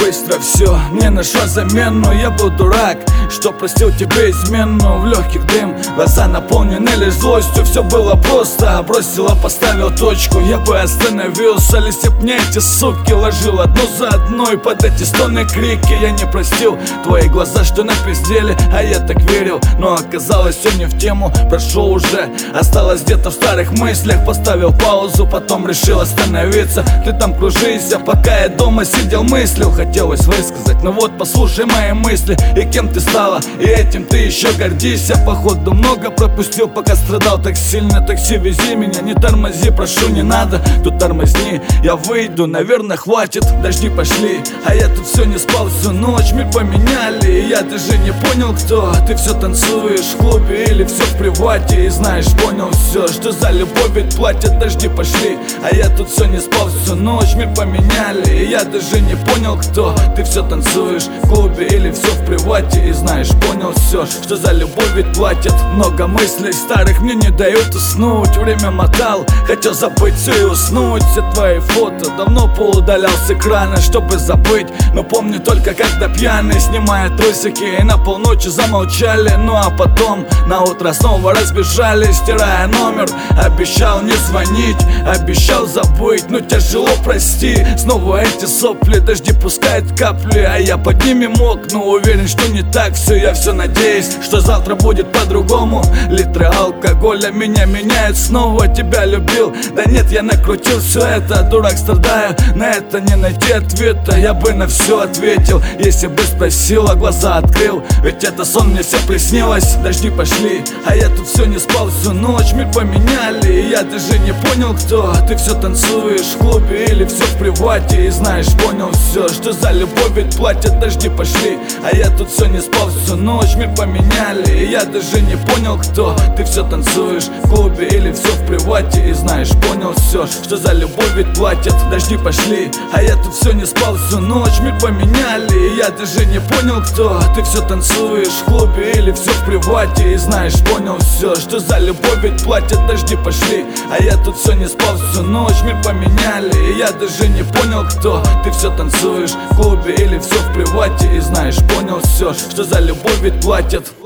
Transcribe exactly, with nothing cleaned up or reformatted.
быстро все, не нашла замену. Я был дурак, что простил тебе измену. В легких дым, глаза наполнены лишь злостью. Все было просто, бросила, поставил точку. Я бы остановился, если б мне эти суки ложил одну за одной под эти стоны, крики. Я не простил твои глаза, что напиздели, а я так верил. Но оказалось все не в тему, прошел уже, осталось где-то в старых мыслях. Поставил паузу, потом решил остановиться. Ты там кружись, а пока я дома сидел, мыслил. Хотелось высказать, но вот послушай мои мысли. И кем ты стала, и этим ты еще гордись. Я походу много пропустил, пока страдал так сильно. Такси, вези меня, не тормози, прошу, не надо. Тут тормозни, я выйду, наверное, хватит. Дожди пошли, а я тут все не спал всю ночь. Мир поменяли, и я даже не понял, кто. Ты все танцуешь в клубе или все в привате. И знаешь, понял все, что за любовь ведь платят. Дожди пошли, а я тут все не спал всю ночь. Мир поменяли, и я даже не понял, кто. Ты все танцуешь в клубе или все в привате. И знаешь, понял все, что за любовь ведь платят. Много мыслей старых мне не дают уснуть. Время мотал, хотел забыть все и уснуть. Все твои фото давно поудалял с экрана, чтобы забыть. Но помню только, когда пьяный, снимая трусики, и на полночи замолчали. Ну а потом на утро снова разбежали, стирая номер. Обещал не звонить, обещал забыть, но тяжело, прости. Снова эти сопли, дожди пускают капли, а я под ними мокну. Уверен, что не так все, я все надеюсь, что завтра будет по-другому. Литры алкоголя меня меняют снова. Тебя любил, да нет, я накрутил все это. Дурак, страдаю, на это не найти ответа. Я бы на все ответил, если бы спросил, а глаза открыл. Ведь это сон мне все приснилось. Дожди пошли, а я тут все не спал всю ночь. Мир поменяли, и я даже не понял, кто. Ты все танцуешь в клубе или все в привате. И знаешь, понял все, что за любовь ведь платят. Дожди пошли, а я тут все не спал всю ночь. Мир поменяли, и я даже не понял, кто. Ты все танцуешь в клубе или все в привате. И знаешь, понял все, что за любовь ведь платят. Дожди пошли, а я тут все не спал всю ночь. Мир поменяли, и я даже не понял, кто. Ты все танцуешь в клубе или все в привате. И знаешь, понял все, что за любовь ведь платят. Дожди пошли, а я тут все не спал всю ночь. Мир поменяли, и я даже не понял, кто. Ты все танцуешь в клубе или все в привате. И знаешь, понял все, что за любовь ведь платят.